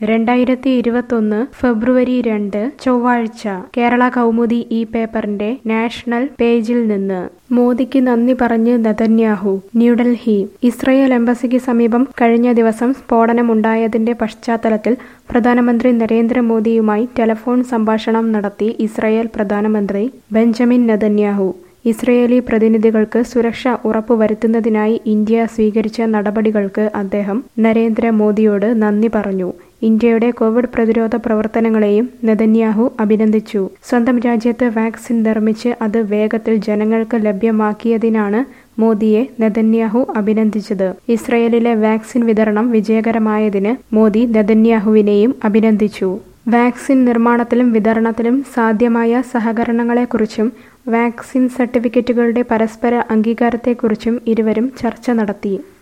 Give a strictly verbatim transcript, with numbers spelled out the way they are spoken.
രണ്ടായിരത്തി ഇരുപത്തൊന്ന് ഫെബ്രുവരി രണ്ട് ചൊവ്വാഴ്ച കേരള കൗമുദി ഈ പേപ്പറിന്റെ നാഷണൽ പേജിൽ നിന്ന് മോദിക്ക് നന്ദി പറഞ്ഞ് നെതന്യാഹു. ന്യൂഡൽഹി. ഇസ്രയേൽ എംബസിക്ക് സമീപം കഴിഞ്ഞ ദിവസം സ്ഫോടനമുണ്ടായതിന്റെ പശ്ചാത്തലത്തിൽ പ്രധാനമന്ത്രി നരേന്ദ്രമോദിയുമായി ടെലിഫോൺ സംഭാഷണം നടത്തി ഇസ്രയേൽ പ്രധാനമന്ത്രി ബെഞ്ചമിൻ നെതന്യാഹു. ഇസ്രയേലി പ്രതിനിധികൾക്ക് സുരക്ഷ ഉറപ്പുവരുത്തുന്നതിനായി ഇന്ത്യ സ്വീകരിച്ച നടപടികൾക്ക് അദ്ദേഹം നരേന്ദ്രമോദിയോട് നന്ദി പറഞ്ഞു. ഇന്ത്യയുടെ കോവിഡ് പ്രതിരോധ പ്രവർത്തനങ്ങളെയും നെതന്യാഹു അഭിനന്ദിച്ചു. സ്വന്തം രാജ്യത്ത് വാക്സിൻ നിർമ്മിച്ച് അത് വേഗത്തിൽ ജനങ്ങൾക്ക് ലഭ്യമാക്കിയതിനാണ് മോദിയെ നെതന്യാഹു അഭിനന്ദിച്ചത്. ഇസ്രയേലിലെ വാക്സിൻ വിതരണം വിജയകരമായതിന് മോദി നെതന്യാഹുവിനെയും അഭിനന്ദിച്ചു. വാക്സിൻ നിർമ്മാണത്തിലും വിതരണത്തിലും സാധ്യമായ സഹകരണങ്ങളെക്കുറിച്ചും വാക്സിൻ സർട്ടിഫിക്കറ്റുകളുടെ പരസ്പര അംഗീകാരത്തെക്കുറിച്ചും ഇരുവരും ചർച്ച നടത്തി.